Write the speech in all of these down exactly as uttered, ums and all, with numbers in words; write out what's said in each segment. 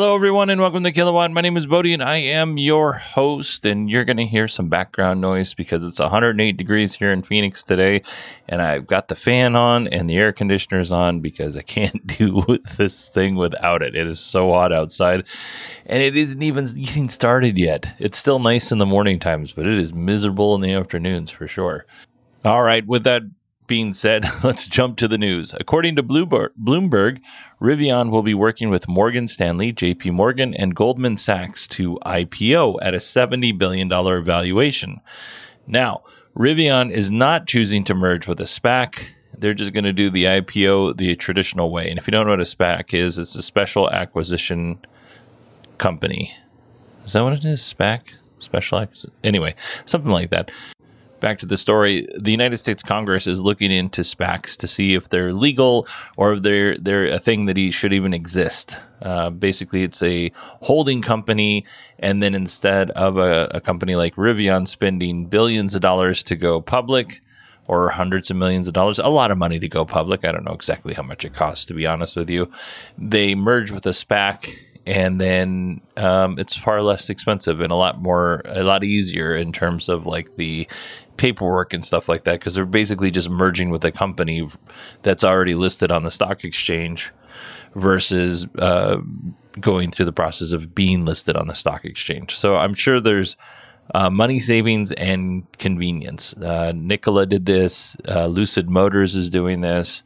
Hello, everyone, and welcome to Kilowatt. My name is Bodie, and I am your host, and you're going to hear some background noise because it's one hundred eight degrees here in Phoenix today, and I've got the fan on and the air conditioner's on because I can't do this thing without it. It is so hot outside, and it isn't even getting started yet. It's still nice in the morning times, but it is miserable in the afternoons for sure. All right, with that being said, let's jump to the news. According to Bloomberg, Rivian will be working with Morgan Stanley, J P Morgan, and Goldman Sachs to I P O at a seventy billion dollars valuation. Now, Rivian is not choosing to merge with a SPAC. They're just going to do the I P O the traditional way. And if you don't know what a SPAC is, it's a special acquisition company. Is that what it is? SPAC? Special acquisition? Anyway, something like that. Back to the story, the United States Congress is looking into SPACs to see if they're legal or if they're, they're a thing that should even exist. Uh, basically, it's a holding company, and then instead of a, a company like Rivian spending billions of dollars to go public, or hundreds of millions of dollars, a lot of money to go public, I don't know exactly how much it costs, to be honest with you, they merge with a SPAC. And then um, it's far less expensive and a lot more, a lot easier in terms of like the paperwork and stuff like that, because they're basically just merging with a company that's already listed on the stock exchange versus uh, going through the process of being listed on the stock exchange. So I'm sure there's uh, money savings and convenience. Uh, Nikola did this. Uh, Lucid Motors is doing this.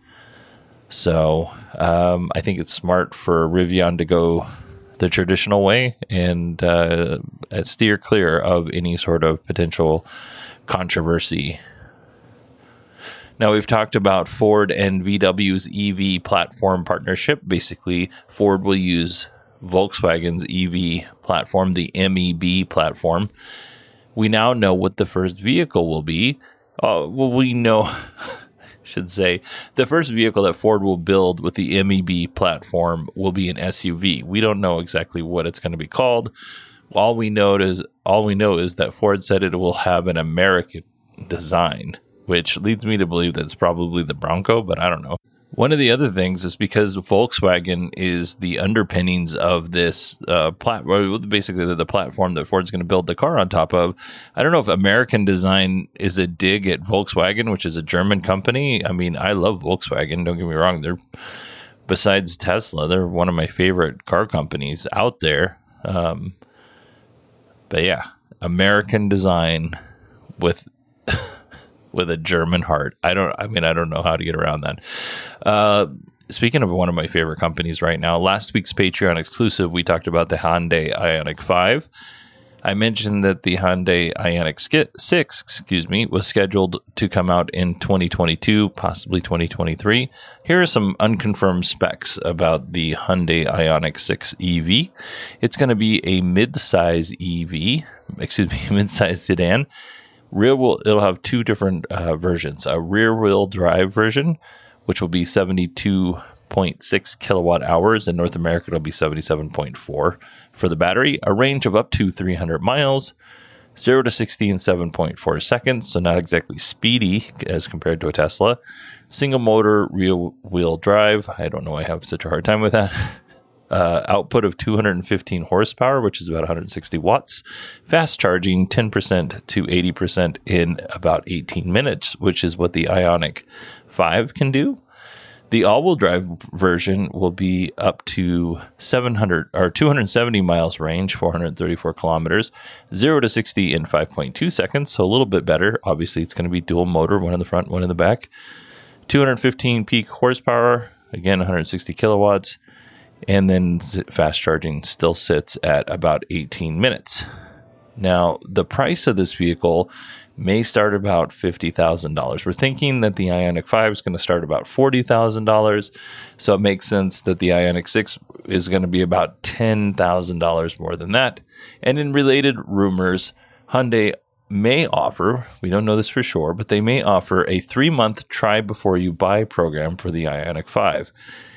So um, I think it's smart for Rivian to go the traditional way and uh, steer clear of any sort of potential controversy. Now, we've talked about Ford and V W's E V platform partnership. Basically, Ford will use Volkswagen's E V platform, the M E B platform. We now know what the first vehicle will be. Uh, well, we know... should say the first vehicle that Ford will build with the M E B platform will be an S U V. We don't know exactly what it's going to be called. All we know is all we know is that Ford said it will have an American design, which leads me to believe that it's probably the Bronco, but I don't know. One of the other things is because Volkswagen is the underpinnings of this uh, platform, basically the, the platform that Ford's going to build the car on top of. I don't know if American design is a dig at Volkswagen, which is a German company. I mean, I love Volkswagen. Don't get me wrong. They're, besides Tesla, they're one of my favorite car companies out there. Um, but yeah, American design with... with a German heart. I don't, I mean, I don't know how to get around that. Uh, speaking of one of my favorite companies right now, last week's Patreon exclusive, we talked about the Hyundai Ioniq five. I mentioned that the Hyundai Ioniq six, excuse me, was scheduled to come out in twenty twenty-two, possibly twenty twenty-three. Here are some unconfirmed specs about the Hyundai Ioniq six E V. It's going to be a mid-size E V, excuse me, mid-size sedan. Rear wheel, it'll have two different uh, versions. A rear-wheel drive version, which will be seventy-two point six kilowatt hours. In North America, it'll be seventy-seven point four for the battery. A range of up to three hundred miles, zero to sixty in seven point four seconds, so not exactly speedy as compared to a Tesla. Single motor, rear-wheel drive. I don't know why I have such a hard time with that. Uh, output of two hundred fifteen horsepower, which is about one hundred sixty watts. Fast charging, ten percent to eighty percent in about eighteen minutes, which is what the Ioniq five can do. The all-wheel drive version will be up to seven hundred or two hundred seventy miles range, four hundred thirty-four kilometers, zero to sixty in five point two seconds, so a little bit better. Obviously, it's going to be dual motor, one in the front, one in the back. two hundred fifteen peak horsepower, again, one hundred sixty kilowatts. And then fast charging still sits at about eighteen minutes. Now, the price of this vehicle may start about fifty thousand dollars. We're thinking that the Ioniq five is going to start about forty thousand dollars. So it makes sense that the Ioniq six is going to be about ten thousand dollars more than that. And in related rumors, Hyundai may offer, we don't know this for sure, but they may offer a three-month try-before-you-buy program for the Ioniq five.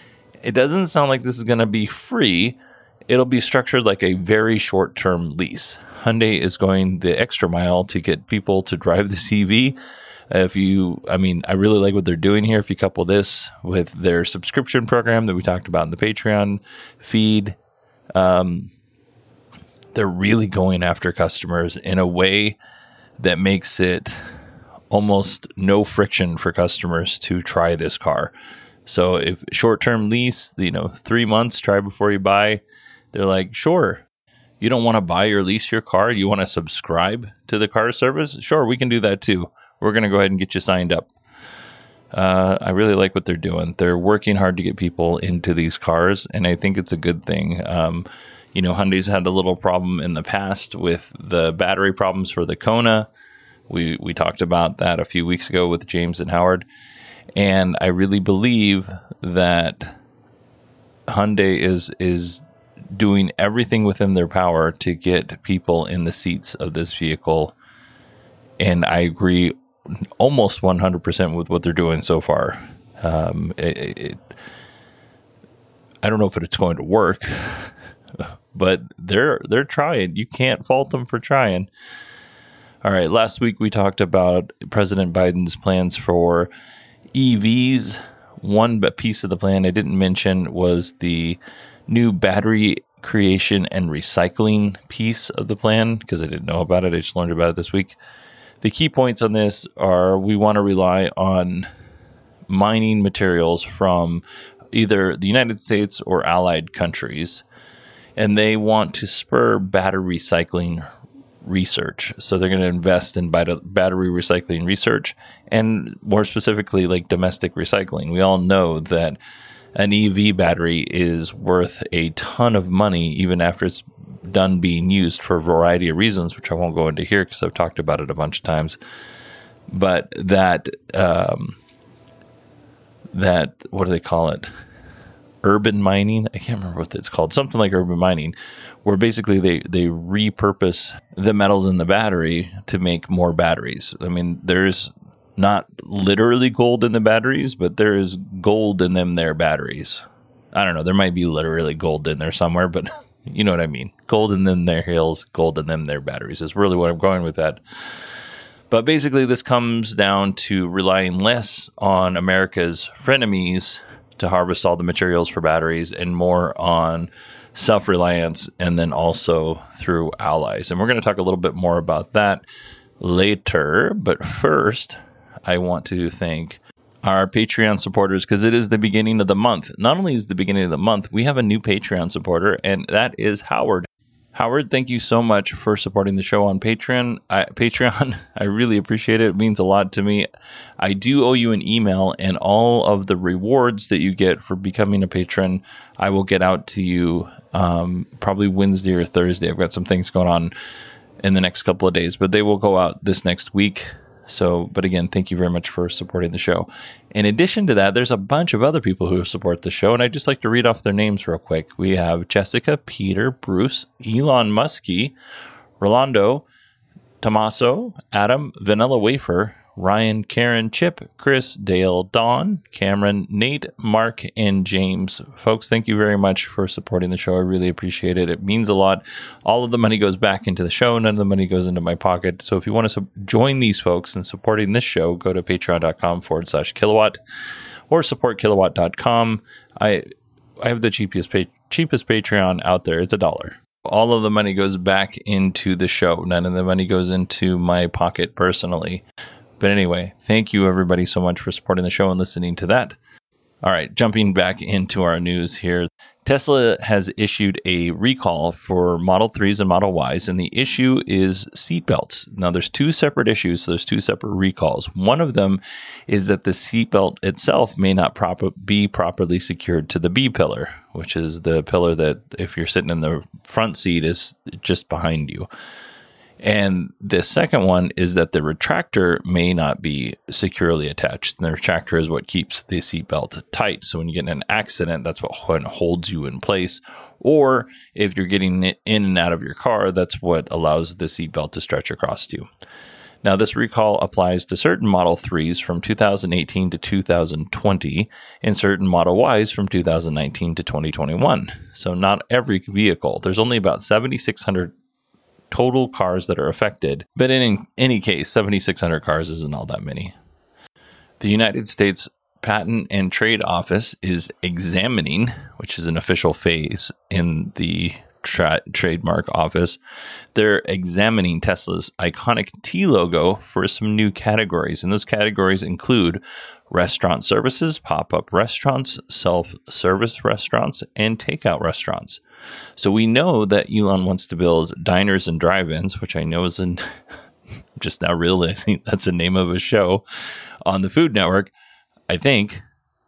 It doesn't sound like this is going to be free. It'll be structured like a very short-term lease. Hyundai is going the extra mile to get people to drive this E V. If you, I mean, I really like what they're doing here. If you couple this with their subscription program that we talked about in the Patreon feed, Um, they're really going after customers in a way that makes it almost no friction for customers to try this car. So if short-term lease, you know, three months, try before you buy, they're like, sure. You don't want to buy or lease your car? You want to subscribe to the car service? Sure, we can do that too. We're going to go ahead and get you signed up. Uh, I really like what they're doing. They're working hard to get people into these cars, and I think it's a good thing. Um, you know, Hyundai's had a little problem in the past with the battery problems for the Kona. We we talked about that a few weeks ago with James and Howard, and I really believe that Hyundai is is doing everything within their power to get people in the seats of this vehicle. And I agree almost one hundred percent with what they're doing so far. Um, it, it, I don't know if it's going to work, but they're they're trying. You can't fault them for trying. All right, last week we talked about President Biden's plans for E Vs. One piece of the plan I didn't mention was the new battery creation and recycling piece of the plan, because I didn't know about it. I just learned about it this week. The key points on this are we want to rely on mining materials from either the United States or allied countries, and they want to spur battery recycling research. So they're going to invest in battery recycling research, and more specifically, like domestic recycling. We all know that an E V battery is worth a ton of money even after it's done being used for a variety of reasons, which I won't go into here because I've talked about it a bunch of times. But that, um, that, what do they call it? Urban mining? I can't remember what it's called. Something like urban mining, where basically they, they repurpose the metals in the battery to make more batteries. I mean, there's not literally gold in the batteries, but there is gold in them, their batteries. I don't know. There might be literally gold in there somewhere, but you know what I mean. Gold in them, their hills, gold in them, their batteries is really what I'm going with that. But basically, this comes down to relying less on America's frenemies to harvest all the materials for batteries and more on self-reliance, and then also through allies. And we're going to talk a little bit more about that later. But first, I want to thank our Patreon supporters, because it is the beginning of the month. Not only is the beginning of the month, we have a new Patreon supporter, and that is Howard. Howard, thank you so much for supporting the show on Patreon. I, Patreon, I really appreciate it. It means a lot to me. I do owe you an email, and all of the rewards that you get for becoming a patron, I will get out to you um, probably Wednesday or Thursday. I've got some things going on in the next couple of days, but they will go out this next week. So, but again, thank you very much for supporting the show. In addition to that, there's a bunch of other people who support the show, and I'd just like to read off their names real quick. We have Jessica, Peter, Bruce, Elon Muskie, Rolando, Tommaso, Adam, Vanilla Wafer, Ryan, Karen, Chip, Chris, Dale, Dawn, Cameron, Nate, Mark, and James. Folks, thank you very much for supporting the show. I really appreciate it. It means a lot. All of the money goes back into the show. None of the money goes into my pocket. So if you want to su- join these folks in supporting this show, go to patreon.com forward slash kilowatt or support kilowatt dot com. I I have the cheapest pa- cheapest Patreon out there. It's a dollar. All of the money goes back into the show. None of the money goes into my pocket personally. But anyway, thank you everybody so much for supporting the show and listening to that. All right, jumping back into our news here. Tesla has issued a recall for Model threes and Model Ys, and the issue is seatbelts. Now, there's two separate issues. So there's two separate recalls. One of them is that the seatbelt itself may not proper, be properly secured to the B pillar, which is the pillar that if you're sitting in the front seat is just behind you. And the second one is that the retractor may not be securely attached. And the retractor is what keeps the seatbelt tight. So when you get in an accident, that's what holds you in place. Or if you're getting in and out of your car, that's what allows the seatbelt to stretch across you. Now, this recall applies to certain Model threes from two thousand eighteen to two thousand twenty and certain Model Ys from two thousand nineteen to twenty twenty-one. So not every vehicle. There's only about seventy-six hundred total cars that are affected. But in any case, seventy-six hundred cars isn't all that many. The United States Patent and Trade Office is examining, which is an official phase in the tra- trademark office. They're examining Tesla's iconic T logo for some new categories. And those categories include restaurant services, pop-up restaurants, self-service restaurants, and takeout restaurants. So we know that Elon wants to build diners and drive-ins, which I know is an just now realizing that's the name of a show on the Food Network. I think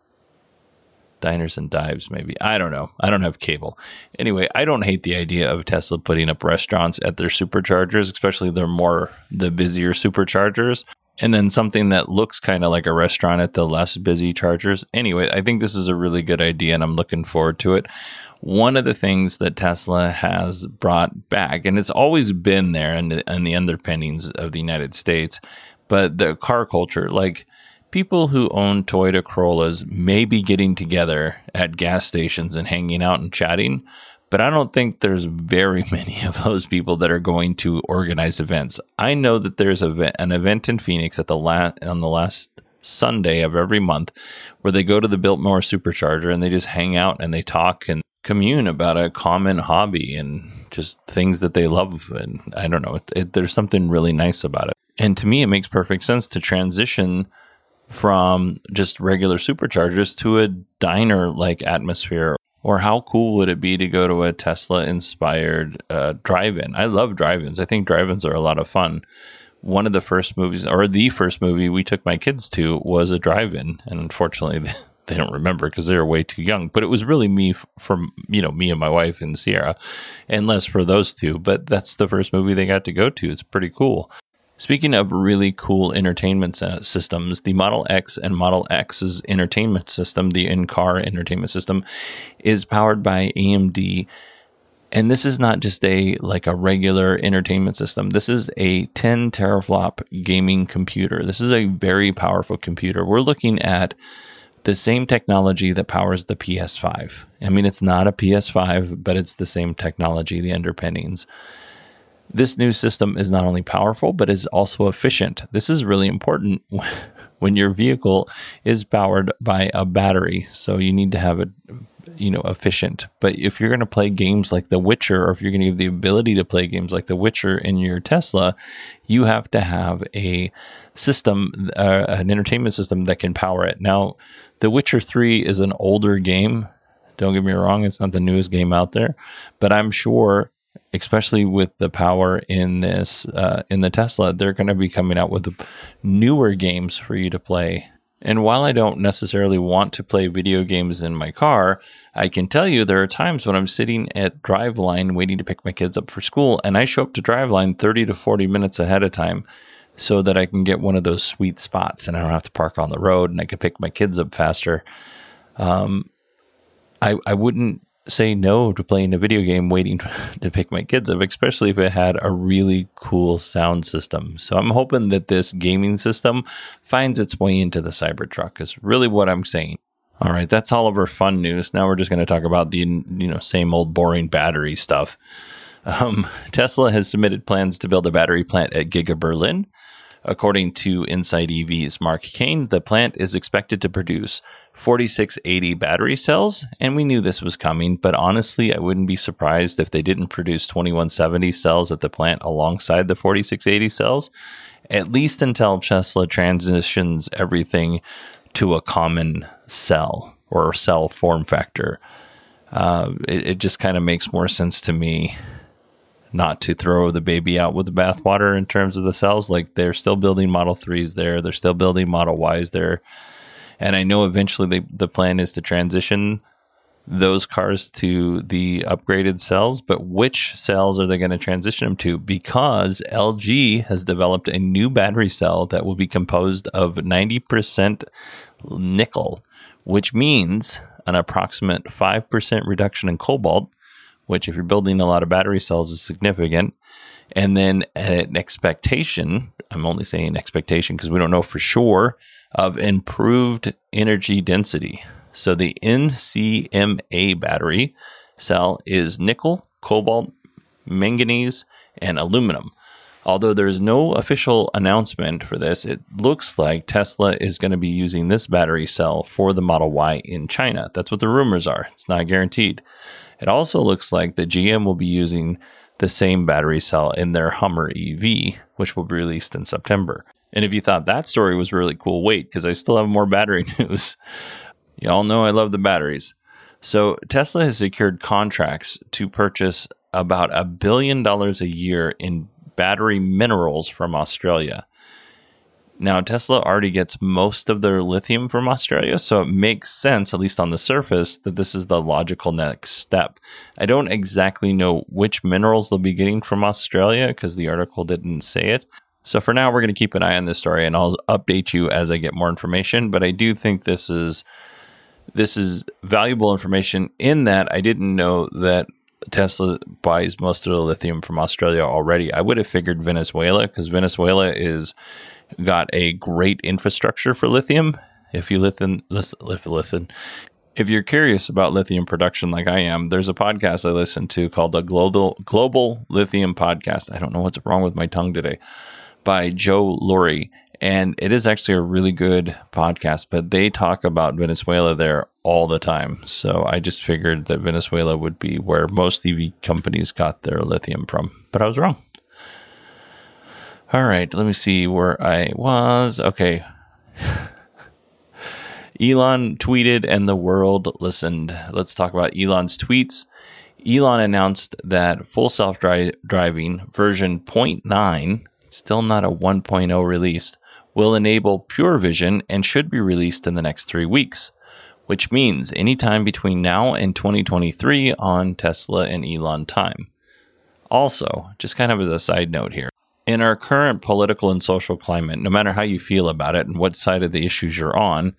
Diners and Dives, maybe. I don't know. I don't have cable. Anyway, I don't hate the idea of Tesla putting up restaurants at their superchargers, especially the more the busier superchargers. And then something that looks kind of like a restaurant at the less busy chargers. Anyway, I think this is a really good idea, and I'm looking forward to it. One of the things that Tesla has brought back, and it's always been there in the, in the underpinnings of the United States, but the car culture, like people who own Toyota Corollas may be getting together at gas stations and hanging out and chatting, but I don't think there's very many of those people that are going to organize events. I know that there's a, an event in Phoenix at the last on the last Sunday of every month where they go to the Biltmore Supercharger and they just hang out and they talk and commune about a common hobby and just things that they love. And I don't know, it, it, there's something really nice about it. And to me, it makes perfect sense to transition from just regular superchargers to a diner-like atmosphere. Or how cool would it be to go to a Tesla-inspired uh, drive-in? I love drive-ins. I think drive-ins are a lot of fun. One of the first movies, or the first movie we took my kids to was a drive-in. And unfortunately, they don't remember because they were way too young. But it was really me from, you know, me and my wife and Sierra, and less for those two. But that's the first movie they got to go to. It's pretty cool. Speaking of really cool entertainment systems, the Model X and Model X's entertainment system, the in-car entertainment system, is powered by A M D. And this is not just a like a regular entertainment system. This is a ten teraflop gaming computer. This is a very powerful computer. We're looking at the same technology that powers the P S five. I mean, it's not a P S five, but it's the same technology, the underpinnings. This new system is not only powerful, but is also efficient. This is really important when your vehicle is powered by a battery. So you need to have it, you know, efficient. But if you're going to play games like The Witcher, or if you're going to have the ability to play games like The Witcher in your Tesla, you have to have a system, uh, an entertainment system that can power it. Now, The Witcher three is an older game. Don't get me wrong, it's not the newest game out there, but I'm sure, especially with the power in this, uh, in the Tesla, they're going to be coming out with newer games for you to play. And while I don't necessarily want to play video games in my car, I can tell you there are times when I'm sitting at Driveline waiting to pick my kids up for school, and I show up to Driveline thirty to forty minutes ahead of time so that I can get one of those sweet spots and I don't have to park on the road and I can pick my kids up faster. Um, I, I wouldn't say no to playing a video game waiting to pick my kids up, especially if it had a really cool sound system. So I'm hoping that this gaming system finds its way into the Cybertruck is really what I'm saying. All right, that's all of our fun news. Now we're just going to talk about the, you know, same old boring battery stuff. Um, Tesla has submitted plans to build a battery plant at Giga Berlin. According to Inside E V's Mark Kane, the plant is expected to produce forty-six eighty battery cells, and we knew this was coming, but honestly, I wouldn't be surprised if they didn't produce twenty-one seventy cells at the plant alongside the forty-six eighty cells, at least until Tesla transitions everything to a common cell or cell form factor. Uh, it, it just kind of makes more sense to me not to throw the baby out with the bathwater in terms of the cells. Like, they're still building Model threes there. They're still building Model Ys there. And I know eventually they, the plan is to transition those cars to the upgraded cells, but which cells are they going to transition them to? Because L G has developed a new battery cell that will be composed of ninety percent nickel, which means an approximate five percent reduction in cobalt, which if you're building a lot of battery cells is significant. And then an expectation, I'm only saying expectation because we don't know for sure, of improved energy density. So the N C M A battery cell is nickel, cobalt, manganese, and aluminum. Although there's no official announcement for this, it looks like Tesla is going to be using this battery cell for the Model Y in China. That's what the rumors are. It's not guaranteed. It also looks like that G M will be using the same battery cell in their Hummer E V, which will be released in September. And if you thought that story was really cool, wait, because I still have more battery news. Y'all know I love the batteries. So Tesla has secured contracts to purchase about a billion dollars a year in battery minerals from Australia. Now, Tesla already gets most of their lithium from Australia, so it makes sense, at least on the surface, that this is the logical next step. I don't exactly know which minerals they'll be getting from Australia because the article didn't say it. So for now, we're going to keep an eye on this story, and I'll update you as I get more information. But I do think this is this is valuable information in that I didn't know that Tesla buys most of the lithium from Australia already. I would have figured Venezuela, because Venezuela is got a great infrastructure for lithium. If you listen, listen, listen, if you're curious about lithium production like I am, there's a podcast I listen to called the Global Global Lithium Podcast. I don't know what's wrong with my tongue today, by Joe Lorry. And it is actually a really good podcast, but they talk about Venezuela there all the time. So I just figured that Venezuela would be where most E V companies got their lithium from, but I was wrong. All right, let me see where I was. Okay. Elon tweeted and the world listened. Let's talk about Elon's tweets. Elon announced that full self-driving version zero point nine, still not a one point oh release, will enable Pure Vision and should be released in the next three weeks, which means anytime between now and twenty twenty-three on Tesla and Elon time. Also, just kind of as a side note here, in our current political and social climate, no matter how you feel about it and what side of the issues you're on,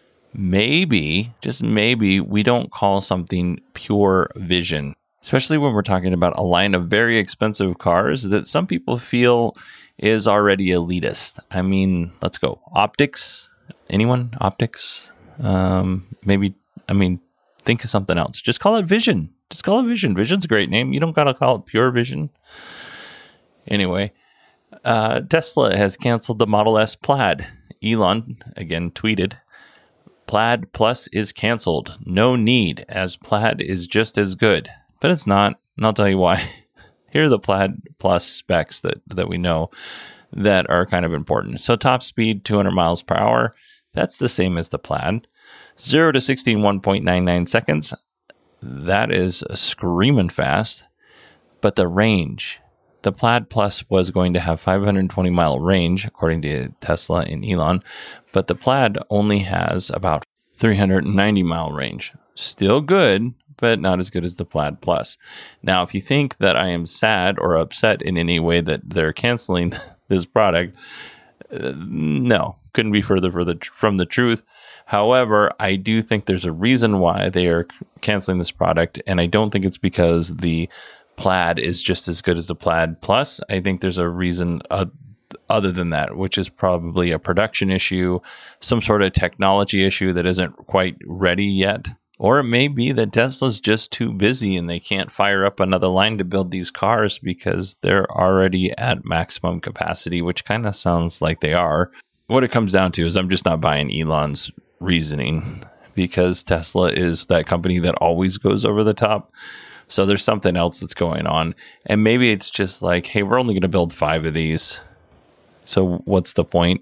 maybe, just maybe, we don't call something Pure Vision, especially when we're talking about a line of very expensive cars that some people feel is already elitist. I mean, let's go. Optics? Anyone? Optics? Um, maybe, I mean, think of something else. Just call it Vision. Just call it Vision. Vision's a great name. You don't got to call it Pure Vision. Anyway, uh, Tesla has canceled the Model S Plaid. Elon, again, tweeted, Plaid Plus is canceled. No need, as Plaid is just as good. But it's not, and I'll tell you why. Here are the Plaid Plus specs that, that we know that are kind of important. So top speed, two hundred miles per hour. That's the same as the Plaid. zero to sixty in one point nine nine seconds. That is screaming fast. But the range, the Plaid Plus was going to have five hundred twenty mile range, according to Tesla and Elon. But the Plaid only has about three hundred ninety mile range. Still good, but not as good as the Plaid Plus. Now, if you think that I am sad or upset in any way that they're canceling this product, uh, no, couldn't be further for the, from the truth. However, I do think there's a reason why they are canceling this product, and I don't think it's because the Plaid is just as good as the Plaid Plus. I think there's a reason uh, other than that, which is probably a production issue, some sort of technology issue that isn't quite ready yet. Or it may be that Tesla's just too busy and they can't fire up another line to build these cars because they're already at maximum capacity, which kind of sounds like they are. What it comes down to is I'm just not buying Elon's reasoning because Tesla is that company that always goes over the top. So there's something else that's going on. And maybe it's just like, hey, we're only going to build five of these. So what's the point?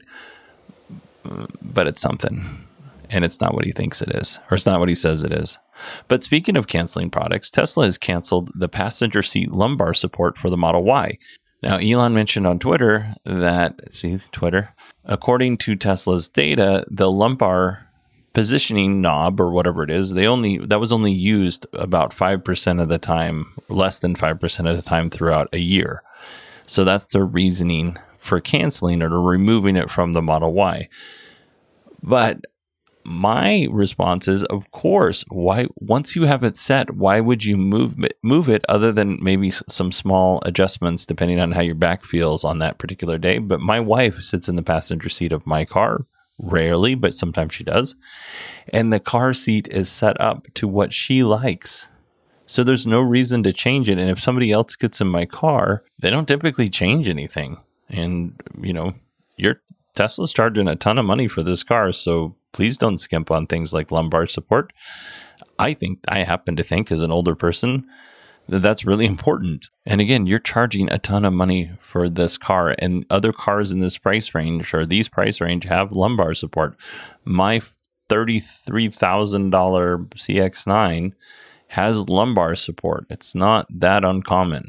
But it's something. And it's not what he thinks it is, or it's not what he says it is. But speaking of canceling products, Tesla has canceled the passenger seat lumbar support for the Model Y. Now, Elon mentioned on Twitter that, see, Twitter, according to Tesla's data, the lumbar positioning knob or whatever it is, they only that was only used about five percent of the time, less than five percent of the time throughout a year. So that's their reasoning for canceling it or removing it from the Model Y. But my response is, of course, why once you have it set, why would you move it, move it other than maybe some small adjustments depending on how your back feels on that particular day? But my wife sits in the passenger seat of my car, rarely, but sometimes she does. And the car seat is set up to what she likes. So there's no reason to change it. And if somebody else gets in my car, they don't typically change anything. And, you know, your Tesla's charging a ton of money for this car, so please don't skimp on things like lumbar support. I think, I happen to think as an older person, that that's really important. And again, you're charging a ton of money for this car, and other cars in this price range or these price range have lumbar support. My thirty-three thousand dollars C X nine has lumbar support. It's not that uncommon.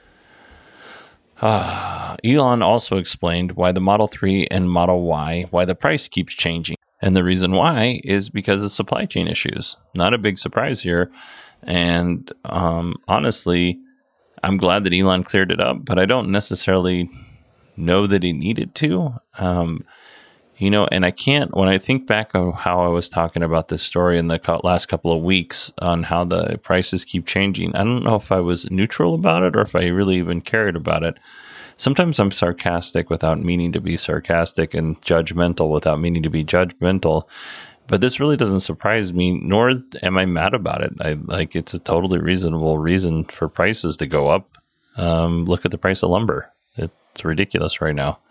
Uh, Elon also explained why the Model three and Model Y, why the price keeps changing. And the reason why is because of supply chain issues. Not a big surprise here. And um, honestly, I'm glad that Elon cleared it up, but I don't necessarily know that he needed to. Um, you know, and I can't, when I think back on how I was talking about this story in the last couple of weeks on how the prices keep changing, I don't know if I was neutral about it or if I really even cared about it. Sometimes I'm sarcastic without meaning to be sarcastic and judgmental without meaning to be judgmental. But this really doesn't surprise me, nor am I mad about it. I like it's a totally reasonable reason for prices to go up. Um, look at the price of lumber. It's ridiculous right now.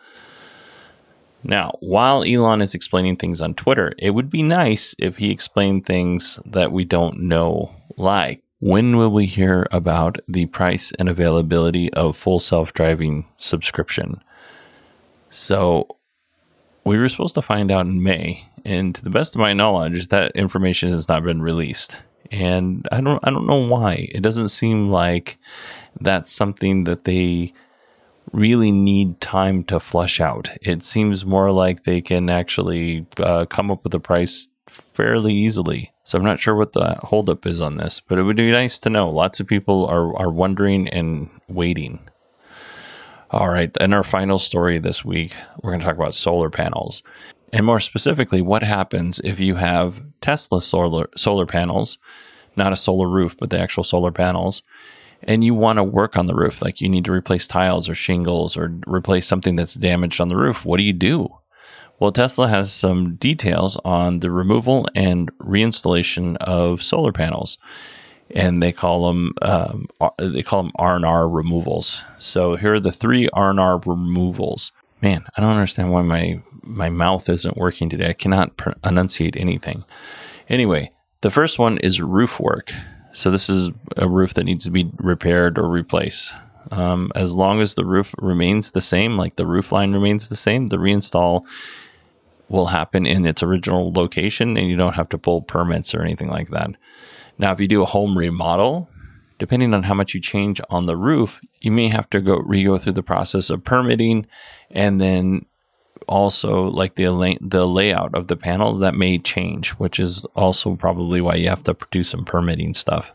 Now, while Elon is explaining things on Twitter, it would be nice if he explained things that we don't know, like when will we hear about the price and availability of full self-driving subscription? So we were supposed to find out in May, and to the best of my knowledge, that information has not been released. And I don't I don't know why. It doesn't seem like that's something that they really need time to flush out. It seems more like they can actually uh, come up with a price fairly easily. So I'm not sure what the holdup is on this, but it would be nice to know. Lots of people are, are wondering and waiting. All right, in our final story this week, we're going to talk about solar panels. And more specifically, what happens if you have Tesla solar solar panels, not a solar roof, but the actual solar panels, and you want to work on the roof, like you need to replace tiles or shingles or replace something that's damaged on the roof. What do you do? Well, Tesla has some details on the removal and reinstallation of solar panels, and they call them um, they call them R and R removals. So here are the three R and R removals. Man, I don't understand why my my mouth isn't working today. I cannot pr- enunciate anything. Anyway, the first one is roof work. So this is a roof that needs to be repaired or replaced. Um, as long as the roof remains the same, like the roof line remains the same, the reinstall will happen in its original location, and you don't have to pull permits or anything like that. Now, if you do a home remodel, depending on how much you change on the roof, you may have to go re-go through the process of permitting, and then also like the lay- the layout of the panels that may change, which is also probably why you have to do some permitting stuff.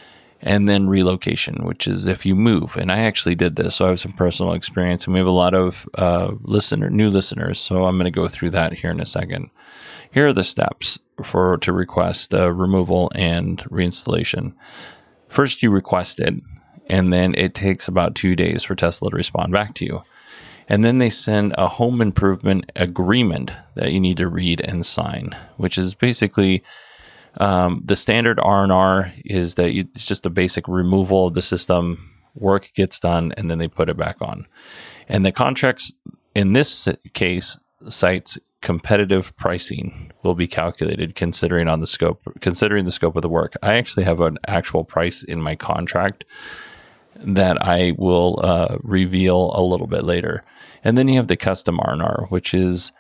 And then relocation, which is if you move. And I actually did this, so I have some personal experience, and we have a lot of uh, listener new listeners, so I'm going to go through that here in a second. Here are the steps for to request uh, removal and reinstallation. First, you request it, and then it takes about two days for Tesla to respond back to you. And then they send a home improvement agreement that you need to read and sign, which is basically um, the standard R and R is that you, it's just a basic removal of the system, work gets done, and then they put it back on. And the contracts in this case cites competitive pricing will be calculated considering on the scope, considering the scope of the work. I actually have an actual price in my contract that I will uh, reveal a little bit later. And then you have the custom R and R, which is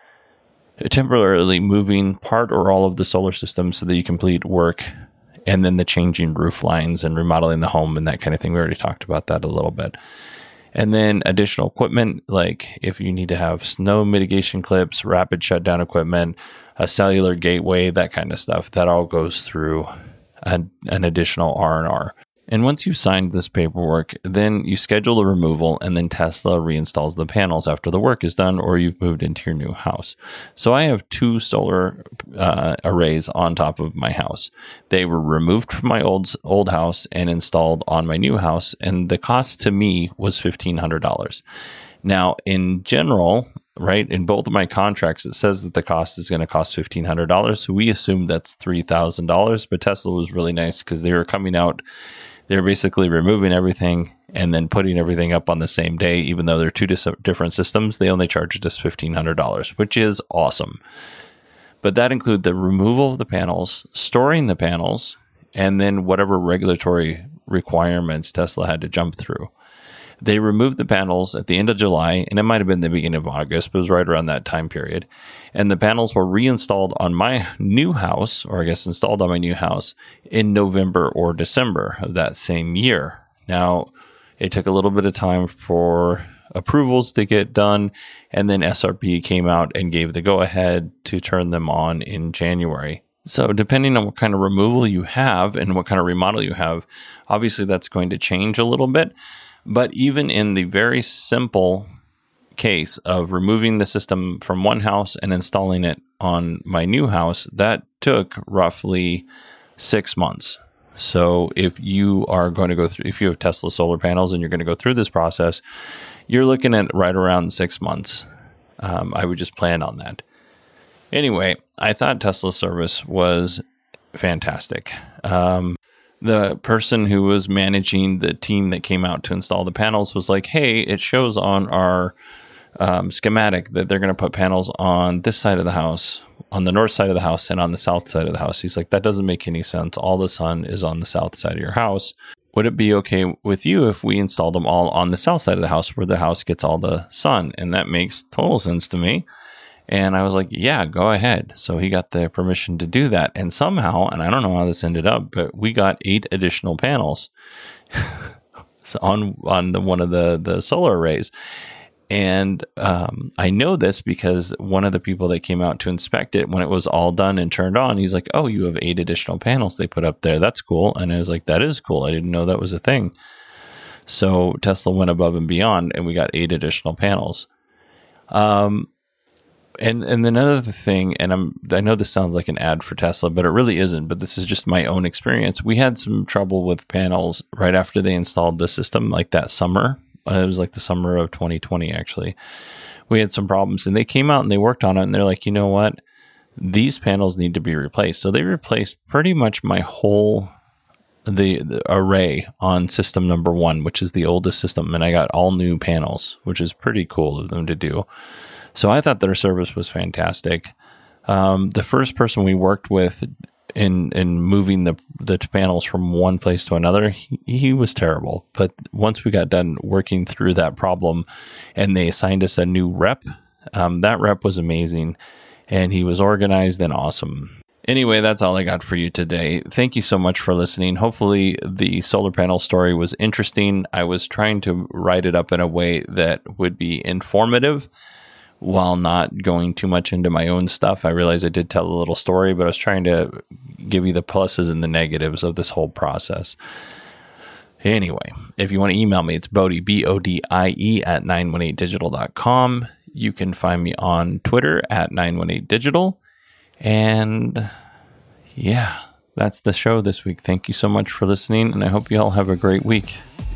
temporarily moving part or all of the solar system so that you complete work, and then the changing roof lines and remodeling the home and that kind of thing. We already talked about that a little bit. And then additional equipment, like if you need to have snow mitigation clips, rapid shutdown equipment, a cellular gateway, that kind of stuff, that all goes through a, an additional R and R. And once you've signed this paperwork, then you schedule the removal, and then Tesla reinstalls the panels after the work is done or you've moved into your new house. So I have two solar uh, arrays on top of my house. They were removed from my old old house and installed on my new house, and the cost to me was fifteen hundred dollars. Now, in general, right, in both of my contracts, it says that the cost is going to cost fifteen hundred dollars. So we assumed that's three thousand dollars, but Tesla was really nice because they were coming out. They're basically removing everything and then putting everything up on the same day. Even though they're two dis- different systems, they only charged us fifteen hundred dollars, which is awesome. But that includes the removal of the panels, storing the panels and then whatever regulatory requirements Tesla had to jump through. They removed the panels at the end of July, and it might have been the beginning of August, but it was right around that time period. And the panels were reinstalled on my new house, or I guess installed on my new house, in November or December of that same year. Now, it took a little bit of time for approvals to get done, and then S R P came out and gave the go-ahead to turn them on in January. So depending on what kind of removal you have and what kind of remodel you have, obviously that's going to change a little bit. But even in the very simple case of removing the system from one house and installing it on my new house, that took roughly six months. So if you are going to go through, if you have Tesla solar panels and you're going to go through this process, you're looking at right around six months. Um, I would just plan on that. Anyway, I thought Tesla service was fantastic. Um, The person who was managing the team that came out to install the panels was like, hey, it shows on our um, schematic that they're going to put panels on this side of the house, on the north side of the house, and on the south side of the house. He's like, that doesn't make any sense. All the sun is on the south side of your house. Would it be okay with you if we installed them all on the south side of the house where the house gets all the sun? And that makes total sense to me. And I was like, yeah, go ahead. So he got the permission to do that. And somehow, and I don't know how this ended up, but we got eight additional panels so on on the, one of the, the solar arrays. And um, I know this because one of the people that came out to inspect it, when it was all done and turned on, he's like, oh, you have eight additional panels they put up there. That's cool. And I was like, that is cool. I didn't know that was a thing. So Tesla went above and beyond, and we got eight additional panels. Um. And and then another thing, and I'm I know this sounds like an ad for Tesla, but it really isn't. But this is just my own experience. We had some trouble with panels right after they installed the system, like that summer. Uh, it was like the summer of twenty twenty, actually. We had some problems, and they came out and they worked on it, and they're like, you know what? These panels need to be replaced. So they replaced pretty much my whole the, the array on system number one, which is the oldest system, and I got all new panels, which is pretty cool of them to do. So I thought their service was fantastic. Um, the first person we worked with in in moving the the panels from one place to another, he, he was terrible. But once we got done working through that problem, and they assigned us a new rep, um, that rep was amazing, and he was organized and awesome. Anyway, that's all I got for you today. Thank you so much for listening. Hopefully the solar panel story was interesting. I was trying to write it up in a way that would be informative, while not going too much into my own stuff. I realized I did tell a little story, but I was trying to give you the pluses and the negatives of this whole process. Anyway, if you want to email me, it's Bodie, B O D I E, at nine one eight digital dot com. You can find me on Twitter at nine one eight digital. And yeah, that's the show this week. Thank you so much for listening, and I hope you all have a great week.